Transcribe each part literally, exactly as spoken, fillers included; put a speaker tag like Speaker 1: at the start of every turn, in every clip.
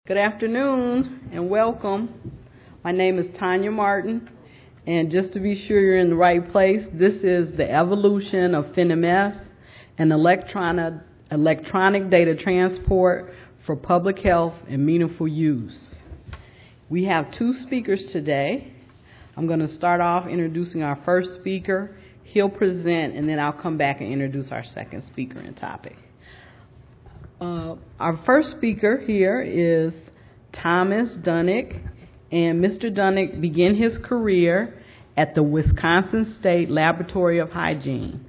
Speaker 1: Good afternoon and welcome. My name is Tanya Martin, and just to be sure you're in the right place, this is the evolution of FinMS, an electronic, electronic data transport for public health and meaningful use. We have two speakers today. I'm going to start off introducing our first speaker. He'll present, and then I'll come back and introduce our second speaker and topic. Uh, our first speaker here is Thomas Dunnick, and Mister Dunnick began his career at the Wisconsin State Laboratory of Hygiene.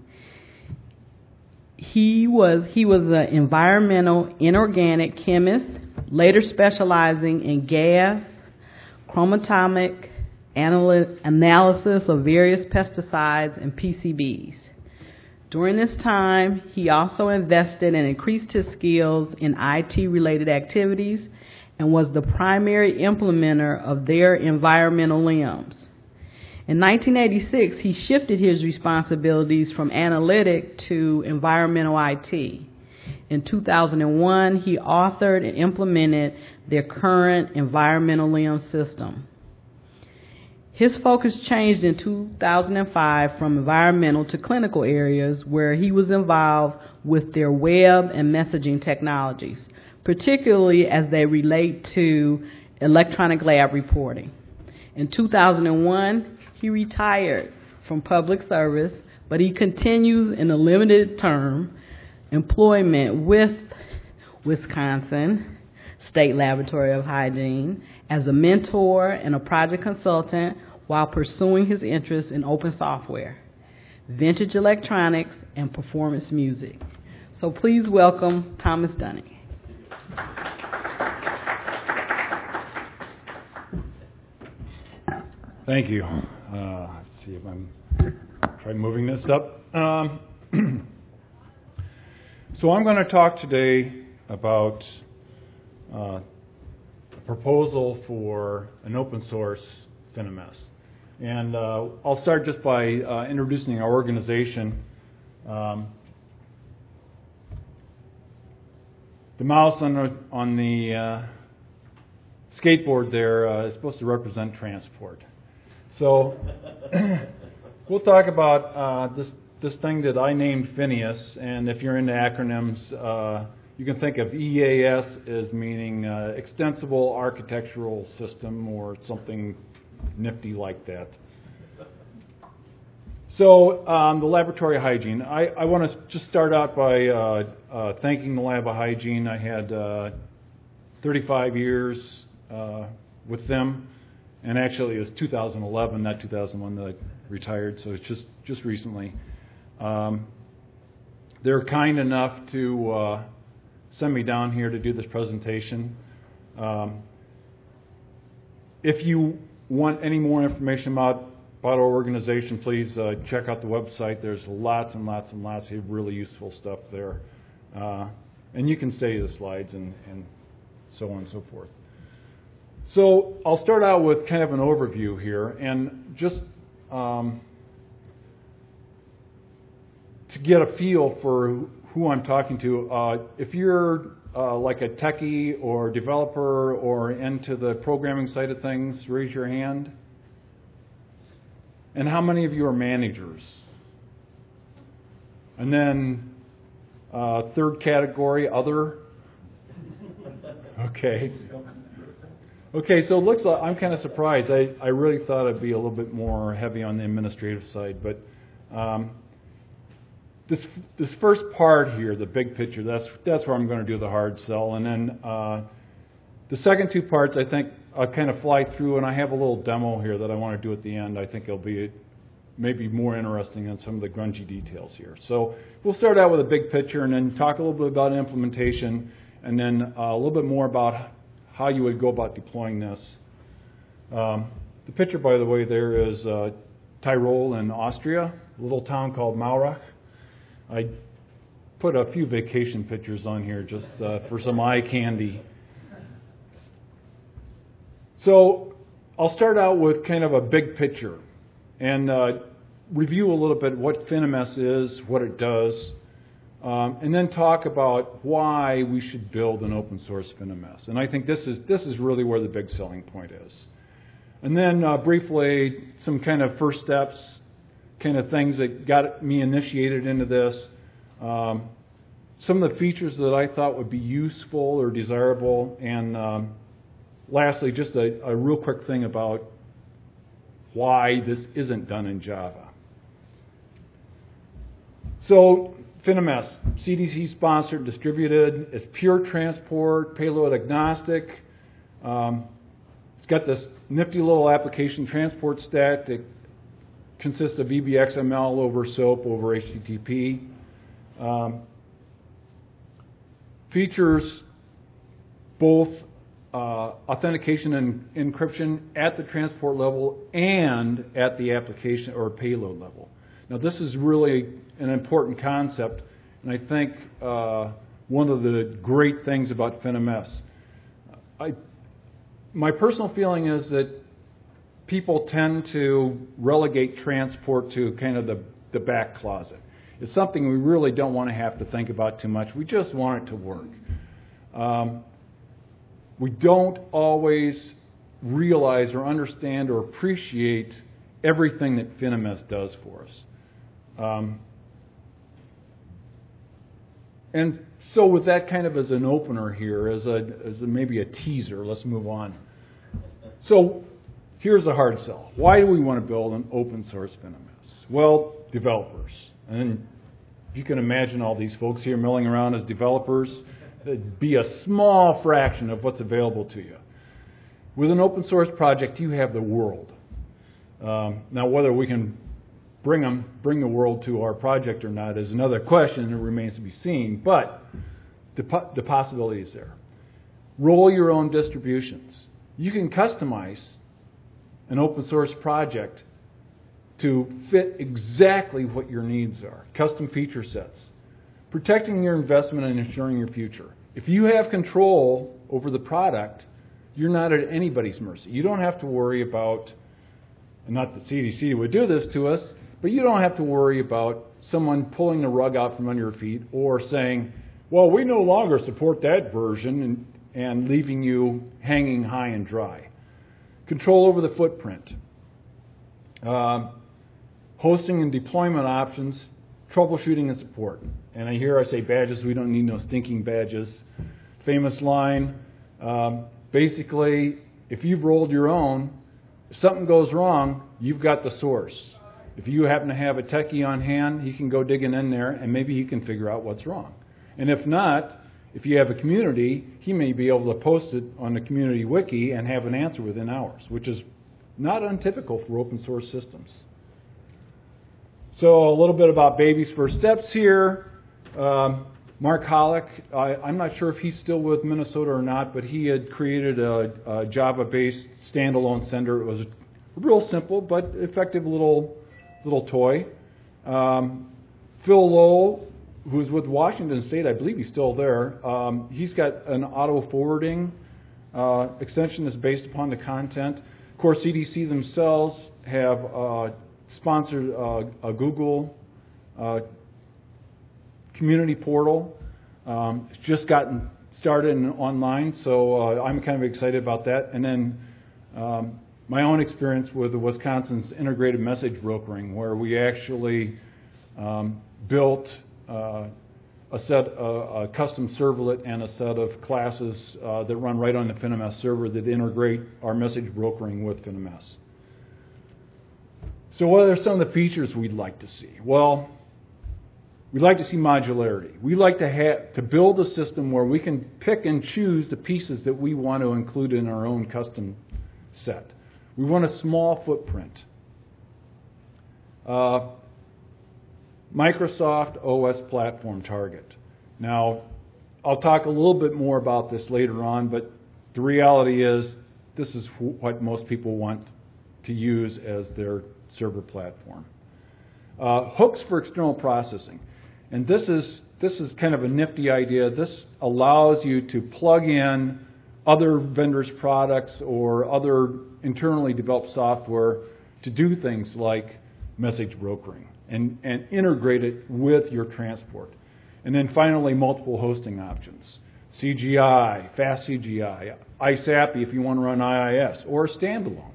Speaker 1: He was he was an environmental inorganic chemist, later specializing in gas, chromatomic anal- analysis of various pesticides and P C Bs. During this time, he also invested and increased his skills in I T-related activities and was the primary implementer of their environmental limbs. In nineteen eighty-six, he shifted his responsibilities from analytic to environmental I T. In two thousand one, he authored and implemented their current environmental limb system. His focus changed in two thousand five from environmental to clinical areas where he was involved with their web and messaging technologies, particularly as they relate to electronic lab reporting. In two thousand one, he retired from public service, but he continues in a limited term employment with Wisconsin State Laboratory of Hygiene as a mentor and a project consultant while pursuing his interest in open software, vintage electronics, and performance music. So please welcome Thomas Dunnick.
Speaker 2: Thank you. Uh, let's see if I'm try moving this up. Um, so I'm going to talk today about uh, a proposal for an open source FinMS. And uh, I'll start just by uh, introducing our organization. Um, the mouse on the, on the uh, skateboard there uh, is supposed to represent transport. So we'll talk about uh, this this thing that I named Phineas, and if you're into acronyms, uh, you can think of E A S as meaning uh, Extensible Architectural System or something nifty like that. So um, the Laboratory of Hygiene. I, I want to just start out by uh, uh, thanking the Lab of Hygiene. I had uh, thirty-five years uh, with them. And actually, it was two thousand eleven, not two thousand one, that I retired, so it's just, just recently. Um, they're kind enough to uh, send me down here to do this presentation. Um, if you want any more information about, about our organization, please uh, check out the website. There's lots and lots and lots of really useful stuff there. Uh, and you can study the slides and, and so on and so forth. So I'll start out with kind of an overview here, and just um, to get a feel for who I'm talking to, uh, if you're uh, like a techie or developer or into the programming side of things, raise your hand. And how many of you are managers? And then uh, third category, other. Okay. Okay, so it looks like I'm kind of surprised. I, I really thought it'd be a little bit more heavy on the administrative side, but um, this this first part here, the big picture, that's that's where I'm going to do the hard sell, and then uh, the second two parts, I think I'll kind of fly through, and I have a little demo here that I want to do at the end. I think it'll be maybe more interesting than some of the grungy details here. So we'll start out with a big picture, and then talk a little bit about implementation, and then uh, a little bit more about how you would go about deploying this. Um, the picture, by the way, there is uh, Tyrol in Austria, a little town called Maurach. I put a few vacation pictures on here just uh, for some eye candy. So I'll start out with kind of a big picture and uh, review a little bit what FinMS is, what it does, um, and then talk about why we should build an open source FinMS. And I think this is, this is really where the big selling point is. And then uh, briefly, some kind of first steps, kind of things that got me initiated into this. Um, some of the features that I thought would be useful or desirable, and um, lastly, just a, a real quick thing about why this isn't done in Java. So, FinMS, C D C sponsored, distributed, it's pure transport, payload agnostic. Um, it's got this nifty little application transport stack that consists of E B X M L over SOAP over H T T P. Um, features both uh, authentication and encryption at the transport level and at the application or payload level. Now, this is really an important concept, and I think uh, one of the great things about FinMS. I, my personal feeling is that people tend to relegate transport to kind of the, the back closet. It's something we really don't want to have to think about too much. We just want it to work. Um, we don't always realize or understand or appreciate everything that FinMS does for us. Um, and so with that kind of as an opener here, as, a, as a, maybe a teaser, let's move on. So here's the hard sell. Why do we want to build an open source FinMS? Well, developers. And you can imagine all these folks here milling around as developers. It'd be a small fraction of what's available to you. With an open source project, you have the world. Um, now, whether we can bring them, bring the world to our project or not is another question, and it remains to be seen. But the, po- the possibility is there. Roll your own distributions. You can customize an open source project to fit exactly what your needs are. Custom feature sets. Protecting your investment and ensuring your future. If you have control over the product, you're not at anybody's mercy. You don't have to worry about, and not that C D C would do this to us, but you don't have to worry about someone pulling the rug out from under your feet or saying, well, we no longer support that version, and, and leaving you hanging high and dry. Control over the footprint. Uh, hosting and deployment options, troubleshooting and support. And I hear I say badges, we don't need no stinking badges. Famous line, um, basically, if you've rolled your own, if something goes wrong, you've got the source. If you happen to have a techie on hand, he can go digging in there and maybe he can figure out what's wrong. And if not, if you have a community, he may be able to post it on the community wiki and have an answer within hours, which is not untypical for open source systems. So a little bit about baby's first steps here. Um, Mark Hollick, I, I'm not sure if he's still with Minnesota or not, but he had created a, a Java-based standalone sender. It was real simple but effective little little toy. Um, Phil Lowe, who's with Washington State, I believe he's still there. Um, he's got an auto-forwarding uh, extension that's based upon the content. Of course, C D C themselves have uh, sponsored uh, a Google uh, community portal. Um, it's just gotten started in online, so uh, I'm kind of excited about that. And then um, my own experience with Wisconsin's integrated message brokering, where we actually um, built uh, a set, uh, a custom servlet and a set of classes uh, that run right on the FinMS server that integrate our message brokering with FinMS. So what are some of the features we'd like to see? Well, we'd like to see modularity. We'd like to have to build a system where we can pick and choose the pieces that we want to include in our own custom set. We want a small footprint. Uh, Microsoft O S platform target. Now, I'll talk a little bit more about this later on, but the reality is this is what most people want to use as their server platform. Uh, hooks for external processing. And this is, this is kind of a nifty idea. This allows you to plug in other vendors' products or other internally developed software to do things like message brokering and, and integrate it with your transport. And then finally, multiple hosting options. C G I, fast C G I, ISAPI if you want to run I I S, or standalone.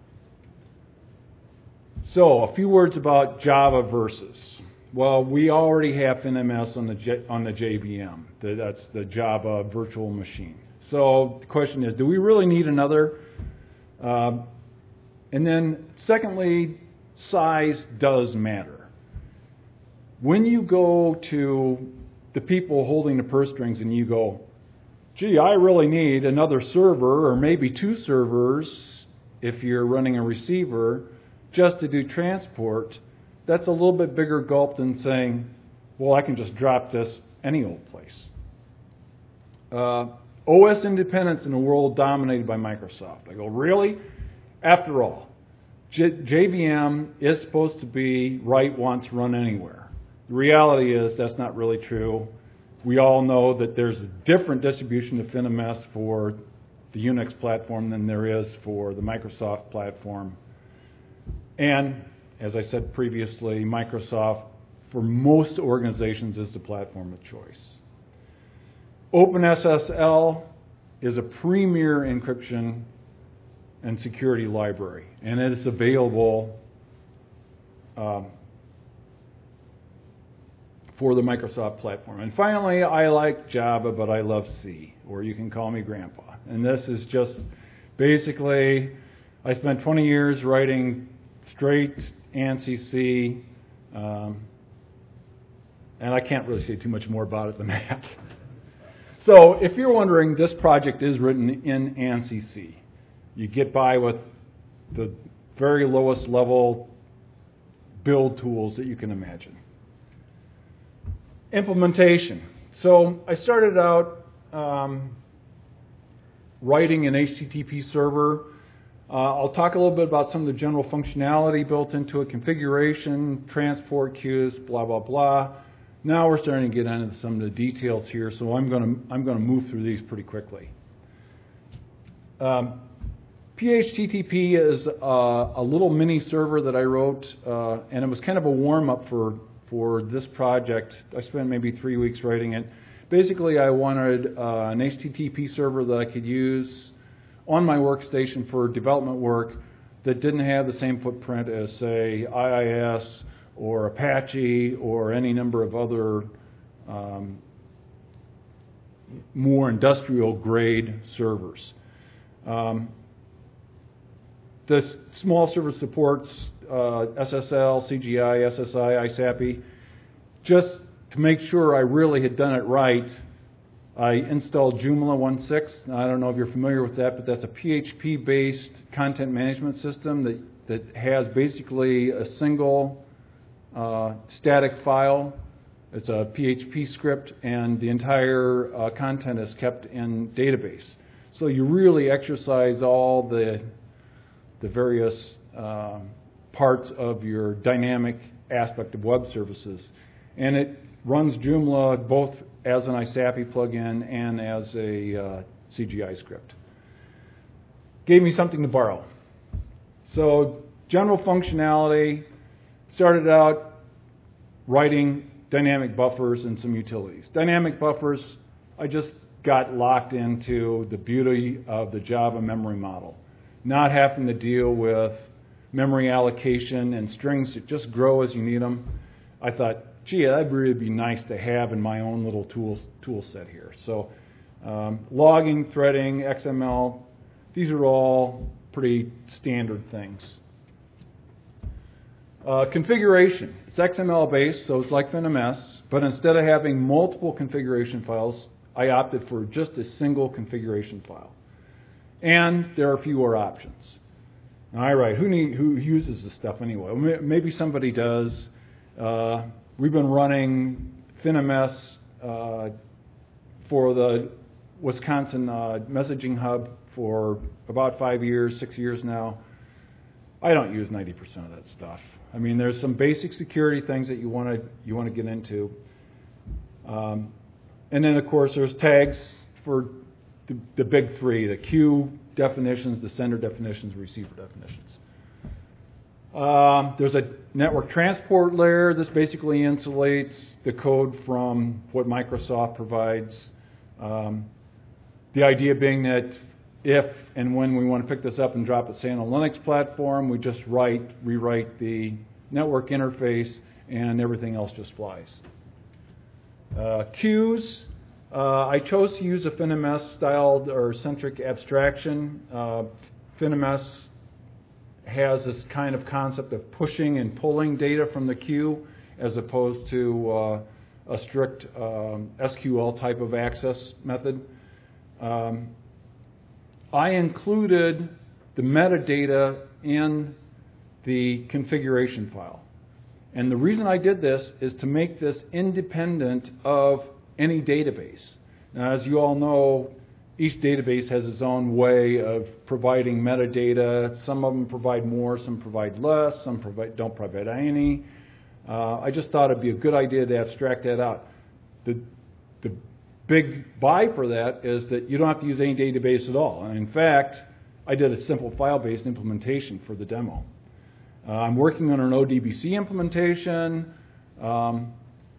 Speaker 2: So, a few words about Java Versus. Well, we already have FinMS on the J, on the J V M. That's the Java Virtual Machine. So the question is, do we really need another? Uh, and then, secondly, size does matter. When you go to the people holding the purse strings and you go, gee, I really need another server or maybe two servers if you're running a receiver just to do transport, that's a little bit bigger gulp than saying, well, I can just drop this any old place. Uh, O S independence in a world dominated by Microsoft. I go, really? After all, J- JVM is supposed to be write once, run anywhere. The reality is that's not really true. We all know that there's a different distribution of FinMS for the Unix platform than there is for the Microsoft platform. And, as I said previously, Microsoft, for most organizations, is the platform of choice. OpenSSL is a premier encryption and security library, and it is available um, for the Microsoft platform. And finally, I like Java, but I love C, or you can call me Grandpa. And this is just basically, I spent twenty years writing straight ANSI C, um, and I can't really say too much more about it than that. So if you're wondering, this project is written in ANSI C. You get by with the very lowest level build tools that you can imagine. Implementation. So I started out um, writing an H T T P server. Uh, I'll talk a little bit about some of the general functionality built into it, configuration, transport queues, blah, blah, blah. Now we're starting to get into some of the details here, so I'm going to I'm going to move through these pretty quickly. Um, P H T T P is uh, a little mini server that I wrote, uh, and it was kind of a warm-up for, for this project. I spent maybe three weeks writing it. Basically, I wanted uh, an H T T P server that I could use on my workstation for development work that didn't have the same footprint as, say, I I S or Apache or any number of other um, more industrial-grade servers. Um, the small server supports uh, S S L, C G I, S S I, ISAPI. Just to make sure I really had done it right, I installed Joomla one point six. I don't know if you're familiar with that, but that's a P H P-based content management system that, that has basically a single uh, static file. It's a P H P script, and the entire uh, content is kept in database. So you really exercise all the, the various uh, parts of your dynamic aspect of web services. And it runs Joomla both as an ISAPI plugin and as a uh, C G I script. Gave me something to borrow. So general functionality, started out writing dynamic buffers and some utilities. Dynamic buffers, I just got locked into the beauty of the Java memory model. Not having to deal with memory allocation and strings that just grow as you need them. I thought, gee, that'd really be nice to have in my own little tool, tool set here. So um, logging, threading, X M L, these are all pretty standard things. Uh, configuration. It's X M L based, so it's like FinMS, but instead of having multiple configuration files, I opted for just a single configuration file. And there are fewer options. All right, who, need, who uses this stuff anyway? Maybe somebody does. Uh, we've been running FinMS uh, for the Wisconsin uh, messaging hub for about five years, six years now. I don't use ninety percent of that stuff. I mean, there's some basic security things that you want to you want to get into. Um, and then, of course, there's tags for the, the big three, the queue definitions, the sender definitions, receiver definitions. Um, there's a network transport layer. This basically insulates the code from what Microsoft provides. Um, the idea being that if and when we want to pick this up and drop it, say, on a Linux platform, we just write, rewrite the network interface, and everything else just flies. Uh, queues. Uh, I chose to use a FinMS styled or centric abstraction. Uh, FinMS has this kind of concept of pushing and pulling data from the queue as opposed to uh, a strict um, S Q L type of access method. Um, I included the metadata in the configuration file. And the reason I did this is to make this independent of any database. Now, as you all know, each database has its own way of providing metadata. Some of them provide more, some provide less, some provide, don't provide any. Uh, I just thought it'd be a good idea to abstract that out. The, the big buy for that is that you don't have to use any database at all. And in fact, I did a simple file-based implementation for the demo. Uh, I'm working on an O D B C implementation. Um,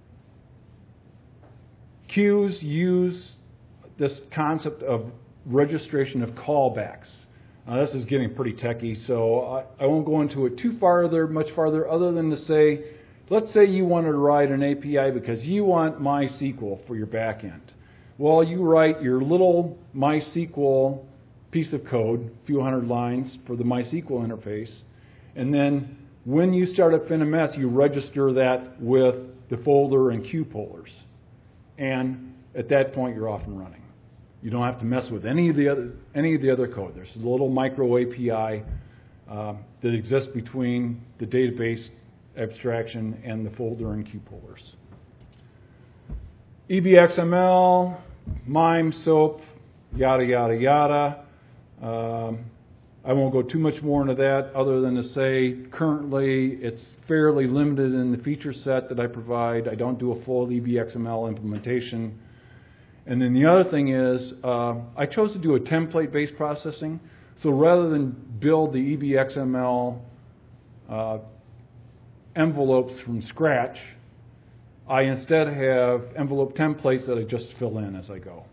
Speaker 2: queues use this concept of registration of callbacks. Now, this is getting pretty techy, so I, I won't go into it too farther, much farther, other than to say, let's say you wanted to write an A P I because you want MySQL for your backend. Well, you write your little MySQL piece of code, a few hundred lines for the MySQL interface, and then when you start up FinMS, you register that with the folder and queue pullers. And at that point, you're off and running. You don't have to mess with any of the other any of the other code. There's a little micro A P I uh, that exists between the database abstraction and the folder and queue pullers. E B X M L, MIME, SOAP, yada, yada, yada. Um, I won't go too much more into that other than to say currently it's fairly limited in the feature set that I provide. I don't do a full E B X M L implementation. And then the other thing is uh, I chose to do a template-based processing. So rather than build the E B X M L uh, envelopes from scratch, I instead have envelope templates that I just fill in as I go.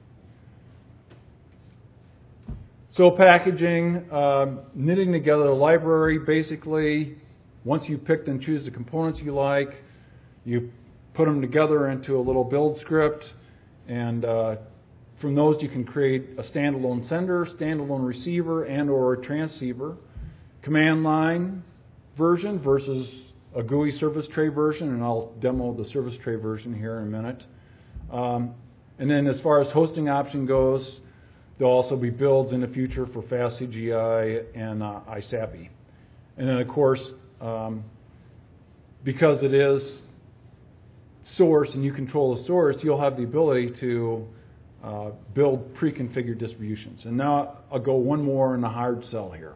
Speaker 2: So packaging, uh, knitting together a library, basically, once you picked and choose the components you like, you put them together into a little build script, and uh, from those you can create a standalone sender, standalone receiver, and or a transceiver. Command line version versus a G U I service tray version, and I'll demo the service tray version here in a minute. Um, and then as far as hosting option goes, there'll also be builds in the future for FastCGI and uh, iSAPI. And then, of course, um, because it is source and you control the source, you'll have the ability to uh, build pre-configured distributions. And now I'll go one more in the hard sell here.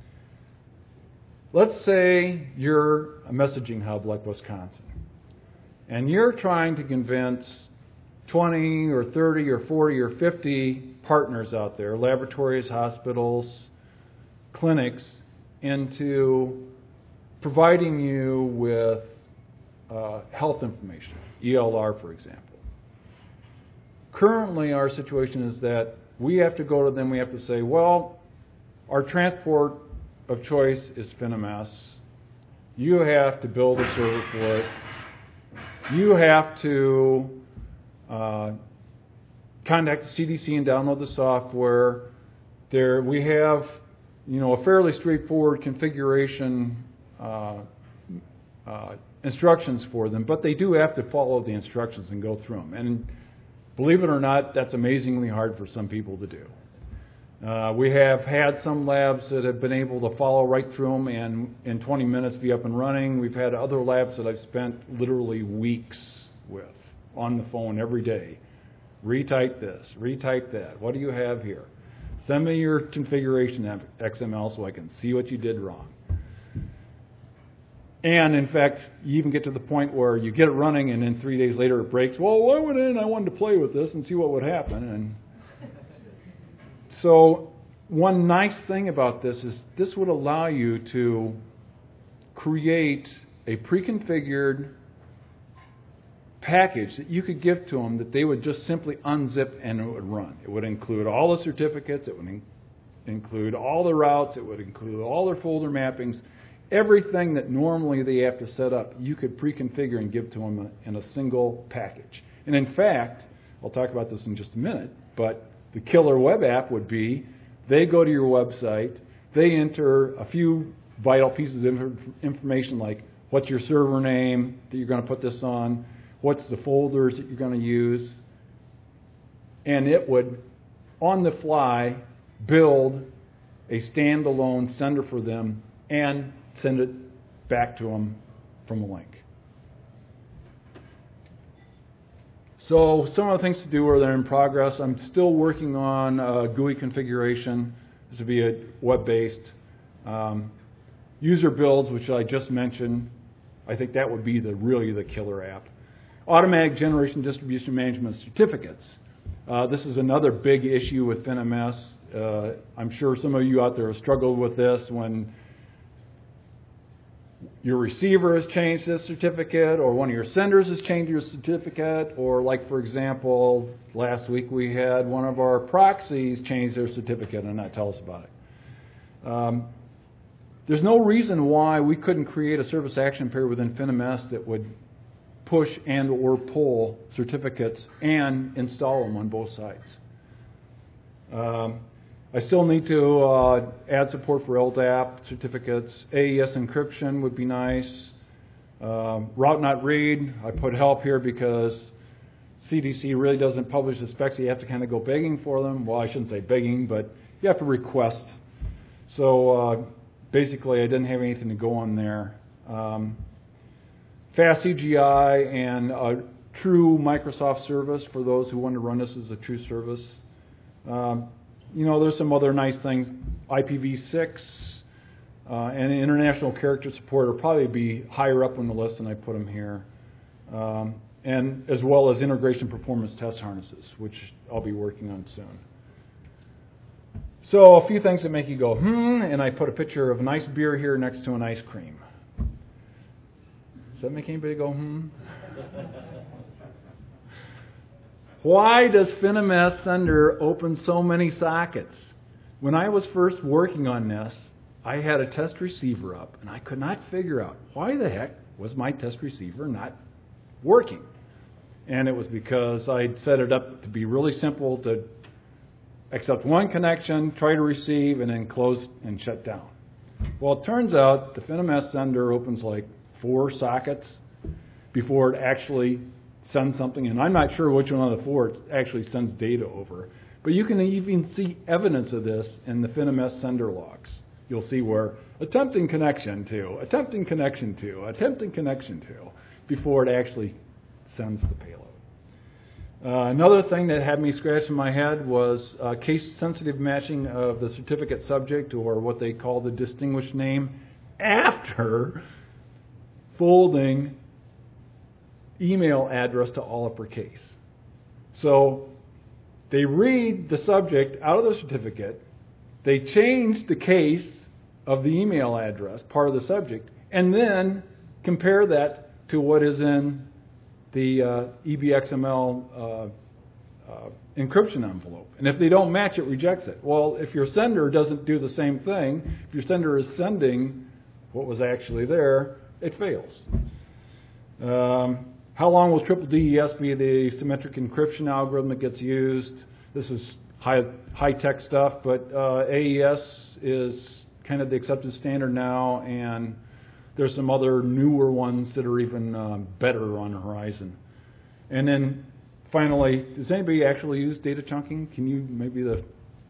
Speaker 2: Let's say you're a messaging hub like Wisconsin, and you're trying to convince twenty or thirty or forty or fifty partners out there, laboratories, hospitals, clinics, into providing you with uh, health information, E L R, for example. Currently, our situation is that we have to go to them, we have to say, well, our transport of choice is FinMS. You have to build a server for it. You have to uh, contact the C D C and download the software. There, we have, you know, a fairly straightforward configuration uh, uh, instructions for them, but they do have to follow the instructions and go through them. And believe it or not, that's amazingly hard for some people to do. Uh, we have had some labs that have been able to follow right through them and in twenty minutes be up and running. We've had other labs that I've spent literally weeks with on the phone every day. Retype this, retype that. What do you have here? Send me your configuration X M L so I can see what you did wrong. And in fact, you even get to the point where you get it running and then three days later it breaks. Well, I went in and I wanted to play with this and see what would happen. And so one nice thing about this is this would allow you to create a pre-configured package that you could give to them that they would just simply unzip and it would run. It would include all the certificates, it would in- include all the routes, it would include all their folder mappings, everything that normally they have to set up, you could pre-configure and give to them in a single package. And in fact, I'll talk about this in just a minute, but the killer web app would be, they go to your website, they enter a few vital pieces of information like what's your server name that you're going to put this on, what's the folders that you're going to use, and it would, on the fly, build a standalone sender for them and send it back to them from a link. So some of the things to do are they're in progress. I'm still working on uh, G U I configuration. This would be a web-based. Um, user builds, which I just mentioned. I think that would be the really the killer app. Automatic generation distribution management certificates. Uh, this is another big issue with FinMS. Uh, I'm sure some of you out there have struggled with this when your receiver has changed this certificate, or one of your senders has changed your certificate, or like, for example, last week we had one of our proxies change their certificate and not tell us about it. Um, there's no reason why we couldn't create a service action pair within FinMS that would push and or pull certificates and install them on both sides. Um, I still need to uh, add support for L D A P certificates. A E S encryption would be nice. Um, route not read, I put help here because C D C really doesn't publish the specs. You have to kind of go begging for them. Well, I shouldn't say begging, but you have to request. So uh, basically, I didn't have anything to go on there. Um, Fast C G I and a true Microsoft service for those who want to run this as a true service. Um, you know, there's some other nice things. I P v six uh, and international character support will probably be higher up on the list than I put them here. Um, and as well as integration performance test harnesses, which I'll be working on soon. So a few things that make you go, hmm, and I put a picture of a nice beer here next to an ice cream. Does that make anybody go, hmm? Why does FinMS Sender open so many sockets? When I was first working on this, I had a test receiver up, and I could not figure out why the heck was my test receiver not working. And it was because I'd set it up to be really simple to accept one connection, try to receive, and then close and shut down. Well, it turns out the FinMS Sender opens like four sockets before it actually sends something, and I'm not sure which one of the four it actually sends data over. But you can even see evidence of this in the FinMS Sender logs. You'll see where attempting connection to, attempting connection to, attempting connection to, before it actually sends the payload. Uh, another thing that had me scratching my head was uh, case-sensitive matching of the certificate subject, or what they call the distinguished name, after folding email address to all uppercase. So they read the subject out of the certificate, they change the case of the email address, part of the subject, and then compare that to what is in the uh, E B X M L uh, uh, encryption envelope. And if they don't match, it rejects it. Well, if your sender doesn't do the same thing, if your sender is sending what was actually there, it fails. Um, how long will triple D E S be the symmetric encryption algorithm that gets used? This is high, high-tech stuff, but uh, A E S is kind of the accepted standard now, and there's some other newer ones that are even uh, better on the horizon. And then finally, does anybody actually use data chunking? Can you maybe the...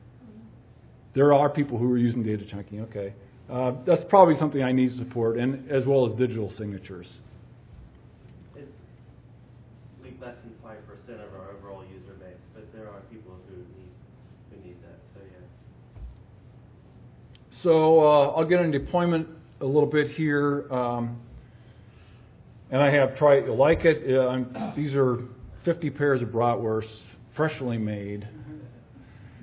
Speaker 2: There are people who are using data chunking, okay. Uh, that's probably something I need to support, and as well as digital signatures.
Speaker 3: It's like less than five percent of our overall user base, but there are people who need who need that. So yeah.
Speaker 2: So uh, I'll get into deployment a little bit here, um, and I have tried to like it. Uh, I'm, these are fifty pairs of bratwursts, freshly made.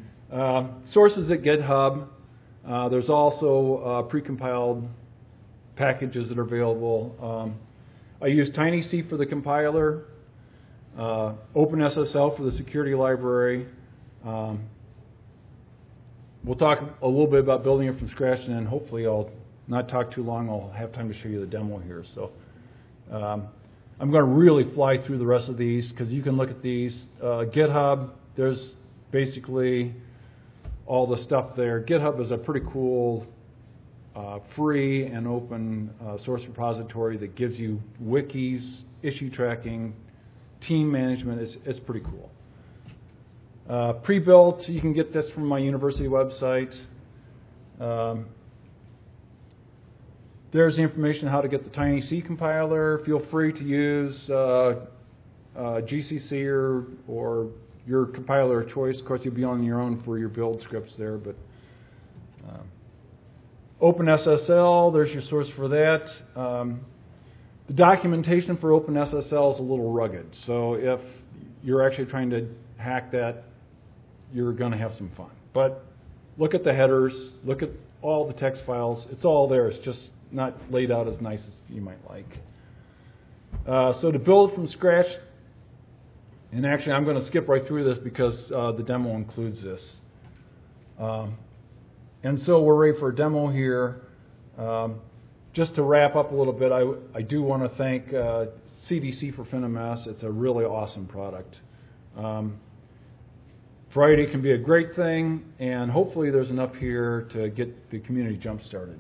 Speaker 2: Uh, sources at GitHub. Uh, there's also uh, precompiled packages that are available. Um, I use TinyC for the compiler, uh, OpenSSL for the security library. Um, we'll talk a little bit about building it from scratch, and then hopefully I'll not talk too long. I'll have time to show you the demo here. So um, I'm going to really fly through the rest of these because you can look at these. Uh, GitHub, there's basically all the stuff there. GitHub is a pretty cool uh, free and open uh, source repository that gives you wikis, issue tracking, team management. It's, it's pretty cool. Uh, pre-built, you can get this from my university website. Um, there's the information how to get the TinyC compiler. Feel free to use uh, uh, G C C or, or your compiler of choice. Of course, you'll be on your own for your build scripts there. But um, OpenSSL, there's your source for that. Um, the documentation for OpenSSL is a little rugged. So if you're actually trying to hack that, you're going to have some fun. But look at the headers, look at all the text files. It's all there. It's just not laid out as nice as you might like. Uh, so to build from scratch, and actually I'm going to skip right through this because uh, the demo includes this. Um, and so we're ready for a demo here. Um, just to wrap up a little bit, I, I do want to thank uh, C D C for FinMS. It's a really awesome product. Um, Variety can be a great thing, and hopefully there's enough here to get the community jump-started.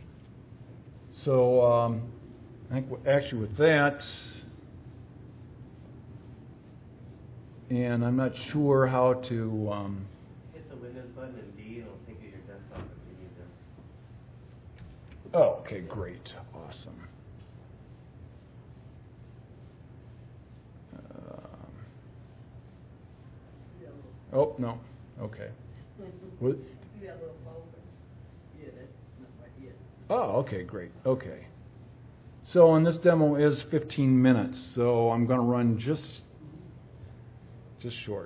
Speaker 2: So um, I think actually with that, and I'm not sure how to... Um,
Speaker 3: Hit the Windows button and D, and it'll take you to your desktop if you need to.
Speaker 2: oh, okay, great, awesome. Oh, no. Okay. What? Oh, okay, great. Okay. So, and this demo is fifteen minutes, so I'm going to run just, just short.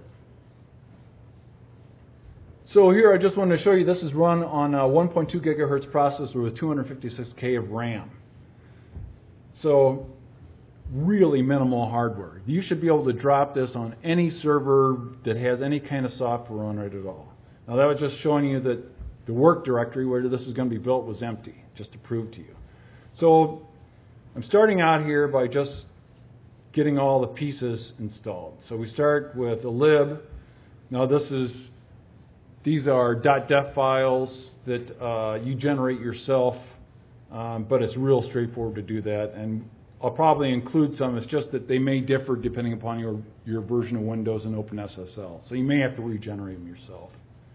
Speaker 2: So here I just wanted to show you this is run on a one point two gigahertz processor with two hundred fifty-six K of RAM. So, really minimal hardware. You should be able to drop this on any server that has any kind of software on it at all. Now that was just showing you that the work directory where this is going to be built was empty, just to prove to you. So I'm starting out here by just getting all the pieces installed. So we start with a lib. Now this is, these are .def files that uh, you generate yourself, um, but it's real straightforward to do that. And I'll probably include some. It's just that they may differ depending upon your, your version of Windows and OpenSSL. So you may have to regenerate them yourself.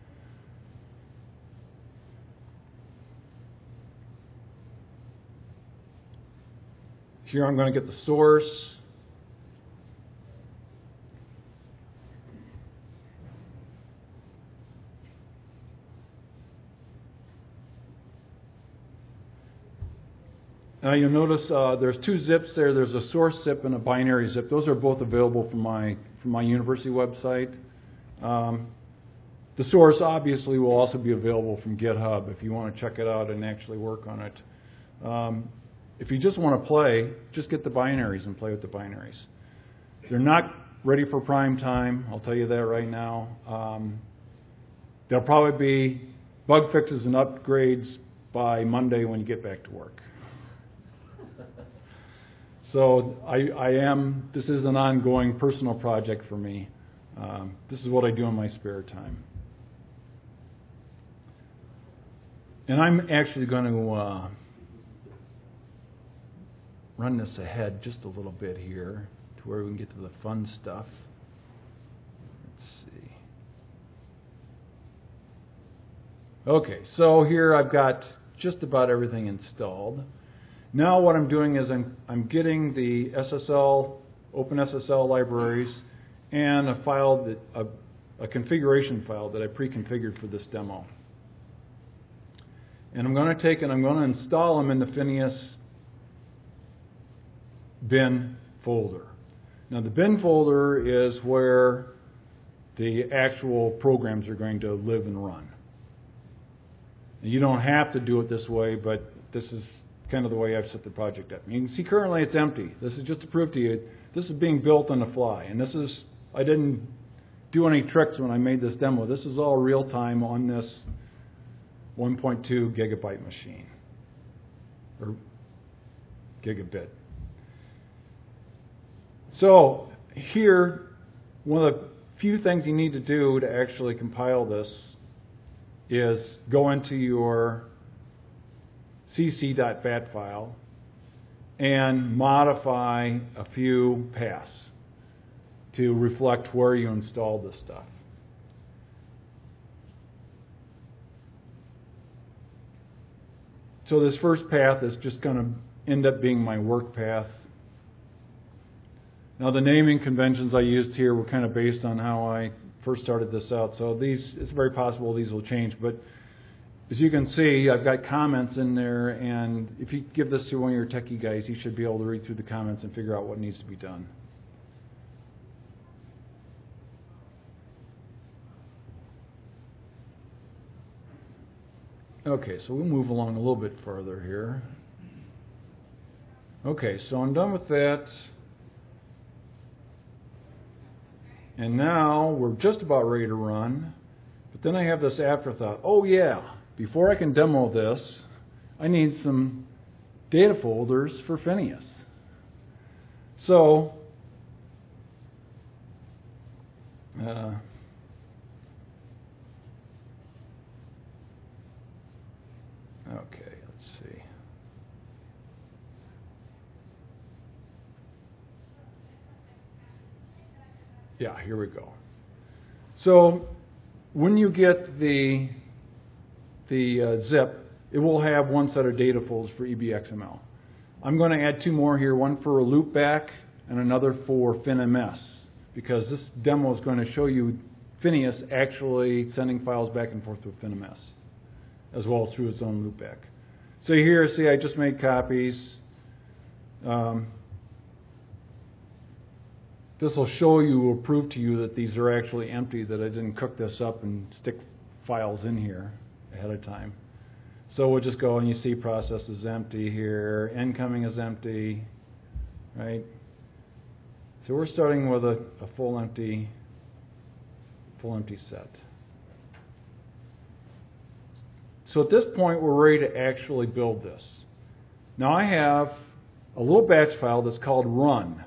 Speaker 2: Here I'm going to get the source. Now you'll notice uh, there's two zips there. There's a source zip and a binary zip. Those are both available from my from my university website. Um, the source obviously will also be available from GitHub if you want to check it out and actually work on it. Um, if you just want to play, just get the binaries and play with the binaries. They're not ready for prime time. I'll tell you that right now. Um, there'll probably be bug fixes and upgrades by Monday when you get back to work. So I, I am, this is an ongoing personal project for me. Um, this is what I do in my spare time. And I'm actually going to uh, run this ahead just a little bit here to where we can get to the fun stuff. Let's see. Okay, so here I've got just about everything installed. Now what I'm doing is I'm, I'm getting the S S L, OpenSSL libraries, and a file that a, a configuration file that I pre-configured for this demo. And I'm going to take and I'm going to install them in the Phineas bin folder. Now the bin folder is where the actual programs are going to live and run. You don't have to do it this way, but this is kind of the way I've set the project up. You can see currently it's empty. This is just to prove to you, this is being built on the fly. And this is, I didn't do any tricks when I made this demo. This is all real time on this one point two gigabyte machine, or gigabit. So here, one of the few things you need to do to actually compile this is go into your cc.bat file and modify a few paths to reflect where you installed this stuff. So this first path is just going to end up being my work path. Now the naming conventions I used here were kind of based on how I first started this out. So these, it's very possible these will change. But as you can see, I've got comments in there, and if you give this to one of your techie guys, he should be able to read through the comments and figure out what needs to be done. Okay, so we'll move along a little bit further here. Okay, so I'm done with that. And now we're just about ready to run. But then I have this afterthought. Oh yeah, before I can demo this, I need some data folders for Phineas. So, uh, okay, let's see. Yeah, here we go. So when you get the the uh, zip, it will have one set of data folders for E B X M L. I'm going to add two more here, one for a loopback and another for FinMS, because this demo is going to show you Phineas actually sending files back and forth with FinMS, as well as through its own loopback. So here, see, I just made copies. Um, This will show you, will prove to you that these are actually empty, that I didn't cook this up and stick files in here ahead of time. So we'll just go and you see process is empty here, incoming is empty, right? So we're starting with a, a full empty, full empty set. So at this point we're ready to actually build this. Now I have a little batch file that's called run.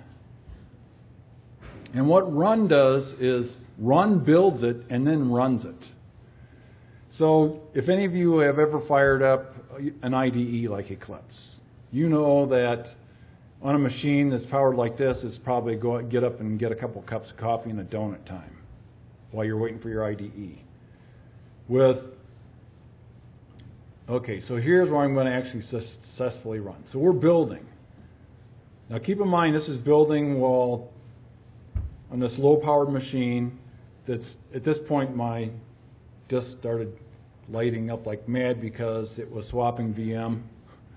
Speaker 2: And what run does is run builds it and then runs it. So if any of you have ever fired up an I D E like Eclipse, you know that on a machine that's powered like this, it's probably go get up and get a couple cups of coffee and a donut time while you're waiting for your I D E. With okay, so here's where I'm going to actually successfully run. So we're building. Now keep in mind this is building while on this low-powered machine that's, at this point, my disk started lighting up like mad because it was swapping V M.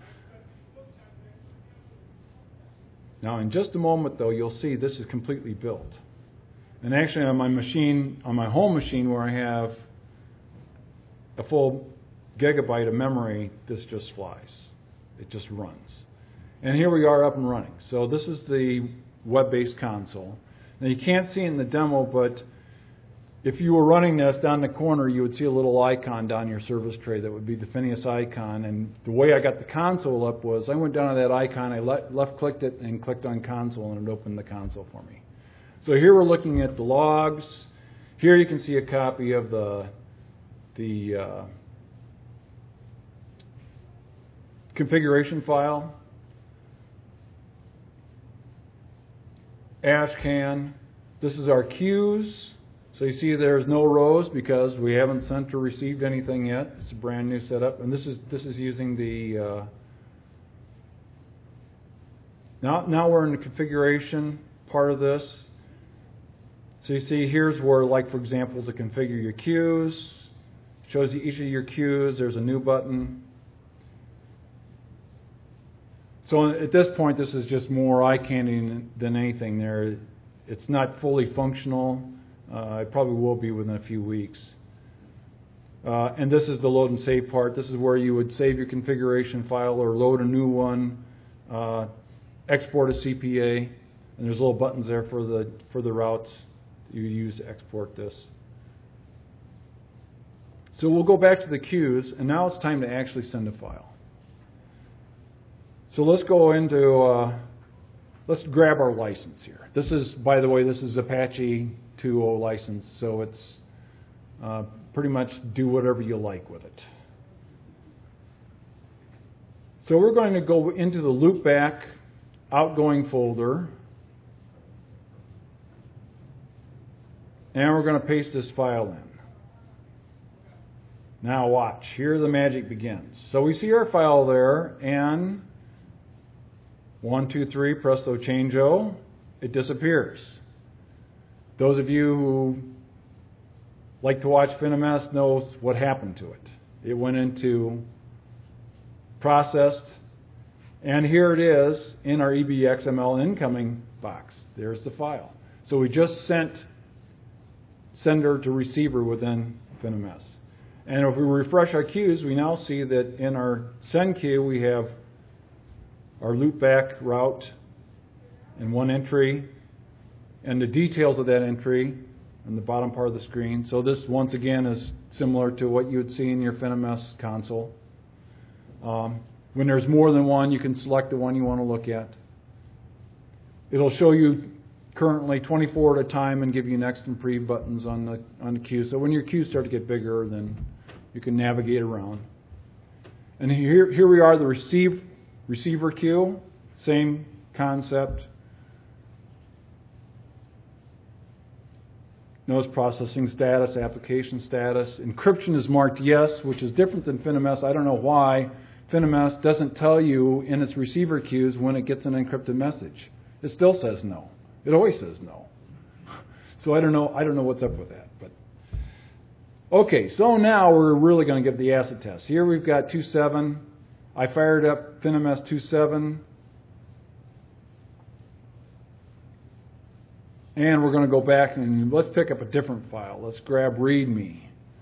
Speaker 2: Now, in just a moment, though, you'll see this is completely built. And actually, on my machine, on my home machine where I have a full gigabyte of memory, this just flies. It just runs. And here we are up and running. So this is the web-based console. Now you can't see it in the demo, but if you were running this down the corner, you would see a little icon down your service tray that would be the Phineas icon. And the way I got the console up was I went down to that icon, I le- left-clicked it, and clicked on console, and it opened the console for me. So here we're looking at the logs. Here you can see a copy of the the uh, configuration file. Ashcan. This is our queues. So you see there's no rows because we haven't sent or received anything yet. It's a brand new setup. And this is this is using the uh, now now we're in the configuration part of this. So you see here's where, like for example, to configure your queues. Shows you each of your queues. There's a new button. So at this point, this is just more eye candy than anything there. It's not fully functional. Uh, it probably will be within a few weeks. Uh, and this is the load and save part. This is where you would save your configuration file or load a new one, uh, export a C P A, and there's little buttons there for the for the routes you use to export this. So we'll go back to the queues, and now it's time to actually send a file. So let's go into, uh, let's grab our license here. This is, by the way, this is Apache two point oh license, so it's uh, pretty much do whatever you like with it. So we're going to go into the loopback outgoing folder, and we're going to paste this file in. Now watch, here the magic begins. So we see our file there, and one, two, three, presto changeo, it disappears. Those of you who like to watch FinMS knows what happened to it. It went into processed, and here it is in our E B X M L incoming box. There's the file. So we just sent sender to receiver within FinMS. And if we refresh our queues, we now see that in our send queue we have our loopback route and one entry, and the details of that entry in the bottom part of the screen. So this, once again, is similar to what you would see in your FinMS console. Um, when there's more than one, you can select the one you want to look at. It'll show you currently twenty-four at a time and give you next and pre buttons on the on the queue. So when your queues start to get bigger, then you can navigate around. And here here we are, the receive receiver queue, same concept. Notice processing status, application status. Encryption is marked yes, which is different than FinMS. I don't know why FinMS doesn't tell you in its receiver queues when it gets an encrypted message. It still says no. It always says no. So I don't know. I don't know what's up with that. But okay, so now we're really going to get the acid test. Here we've got two point seven. I fired up FinMS two point seven. And we're going to go back and let's pick up a different file. Let's grab README.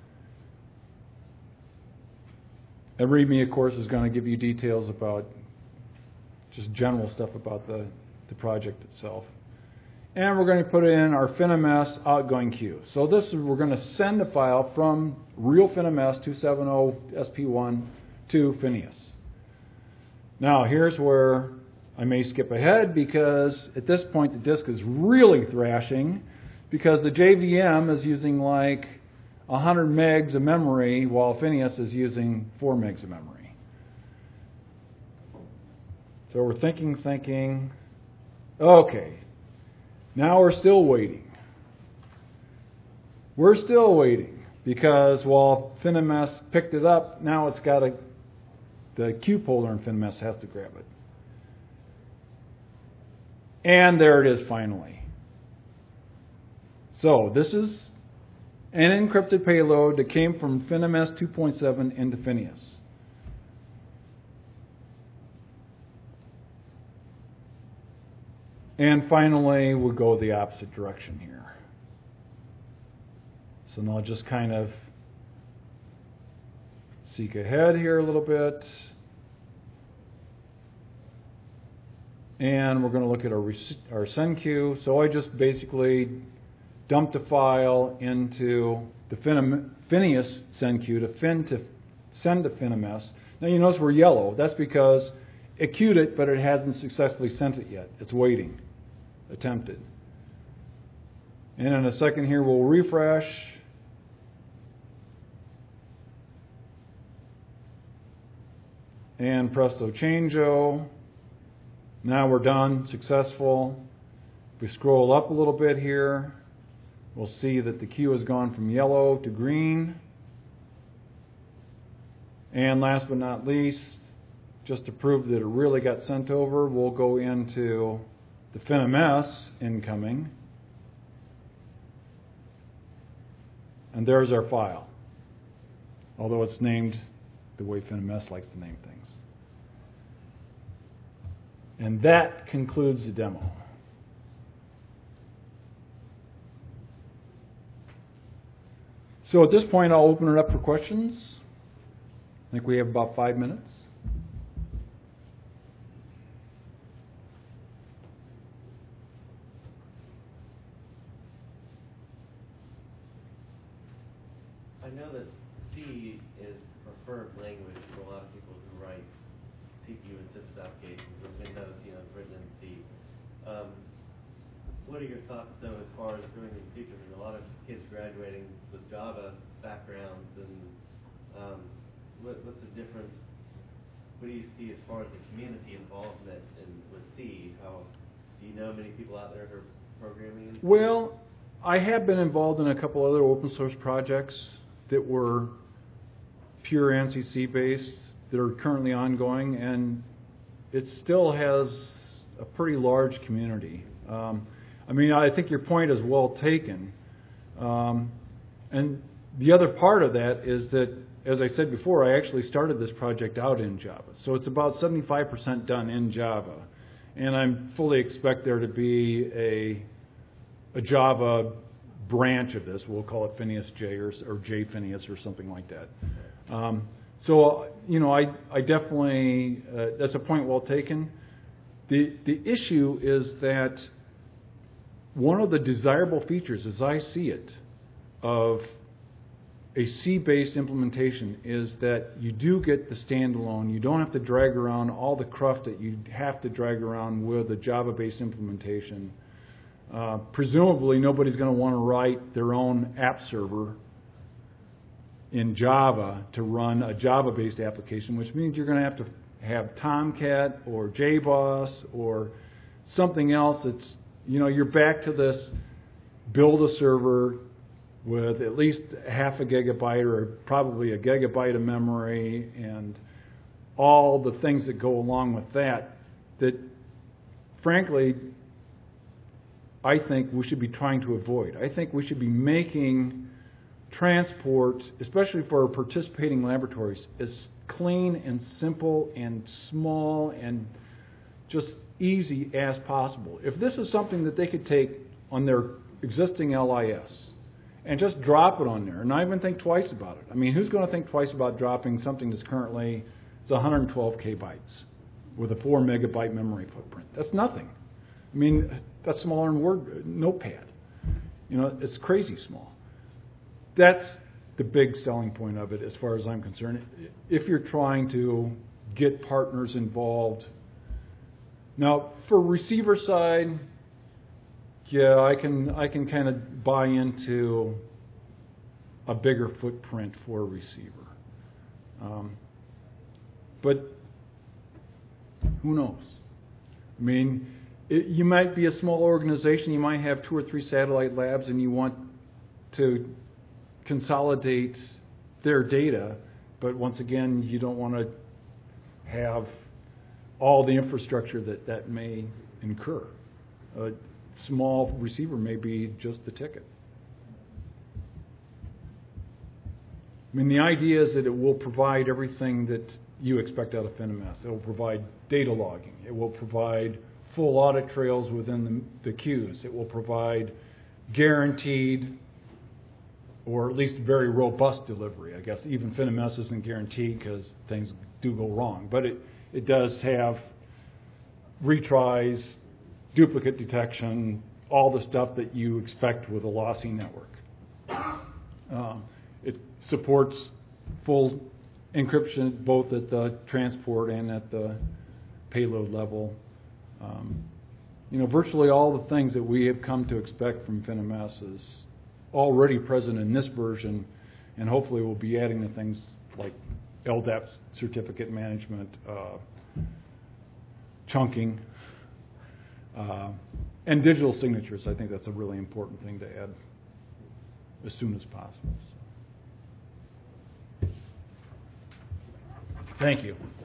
Speaker 2: And README, of course, is going to give you details about just general stuff about the, the project itself. And we're going to put in our FinMS outgoing queue. So this is, we're going to send a file from real FinMS two seventy S P one to Phineas. Now here's where I may skip ahead because at this point the disk is really thrashing because the J V M is using like one hundred megs of memory while Phineas is using four megs of memory. So we're thinking, thinking, okay, now we're still waiting. We're still waiting because while FinMS picked it up, now it's got a, the queue folder in FinMS has to grab it. And there it is finally. So this is an encrypted payload that came from FinMS two point seven into Phineas. And finally, we'll go the opposite direction here. So now just kind of seek ahead here a little bit. And we're going to look at our, our send queue. So I just basically dumped a file into the Phineas send queue to, fin to send to FinMS. Now you notice we're yellow. That's because it queued it, but it hasn't successfully sent it yet. It's waiting. Attempted. And in a second here we'll refresh. And presto changeo. Now we're done, successful. If we scroll up a little bit here, we'll see that the queue has gone from yellow to green. And last but not least, just to prove that it really got sent over, we'll go into the FinMS incoming. And there's our file, although it's named the way FinMS likes to name things. And that concludes the demo. So at this point, I'll open it up for questions. I think we have about five minutes.
Speaker 3: I know that C is preferred language for a lot of people who write C P U-assisted applications, or Windows, you know, written in C. Um, what are your thoughts, though, as far as doing in the future? There's a lot of kids graduating with Java backgrounds, and um, what, what's the difference? What do you see as far as the community involvement in, with C? How do you know many people out there who are programming in C?
Speaker 2: Well, I have been involved in a couple other open source projects that were pure ANSI C based that are currently ongoing, and it still has a pretty large community. Um, I mean, I think your point is well taken. Um, and the other part of that is that, as I said before, I actually started this project out in Java. So it's about seventy-five percent done in Java. And I fully expect there to be a, a Java branch of this. We'll call it Phineas J or, or J Phineas or something like that. Um, so, you know, I, I definitely, uh, that's a point well taken. The, the issue is that one of the desirable features, as I see it, of a C-based implementation is that you do get the standalone. You don't have to drag around all the cruft that you have to drag around with a Java-based implementation. Uh, presumably, nobody's going to want to write their own app server in Java to run a Java-based application, which means you're going to have to have Tomcat or J BOSS or something else that's, you know, you're back to this build a server with at least half a gigabyte or probably a gigabyte of memory and all the things that go along with that, that frankly, I think we should be trying to avoid. I think we should be making transport, especially for participating laboratories, as clean and simple and small and just easy as possible. If this is something that they could take on their existing L I S and just drop it on there and not even think twice about it. I mean, who's going to think twice about dropping something that's currently it's one hundred twelve K bytes with a four megabyte memory footprint? That's nothing. I mean, that's smaller than Word, Notepad. You know, it's crazy small. That's the big selling point of it as far as I'm concerned. If you're trying to get partners involved. Now, for receiver side, yeah, I can I can kind of buy into a bigger footprint for a receiver. Um, but who knows? I mean, it, you might be a small organization. You might have two or three satellite labs, and you want to consolidate their data. But once again, you don't want to have all the infrastructure that that may incur. A small receiver may be just the ticket. I mean, the idea is that it will provide everything that you expect out of FinMS. It will provide data logging. It will provide full audit trails within the, the queues. It will provide guaranteed, or at least very robust delivery. I guess even FinMS isn't guaranteed because things do go wrong. But it, it does have retries, duplicate detection, all the stuff that you expect with a lossy network. Um, it supports full encryption both at the transport and at the payload level. Um, you know, virtually all the things that we have come to expect from FinMS is already present in this version, and hopefully we'll be adding the things like L D A P certificate management, uh, chunking, uh, and digital signatures. I think that's a really important thing to add as soon as possible. So. Thank you.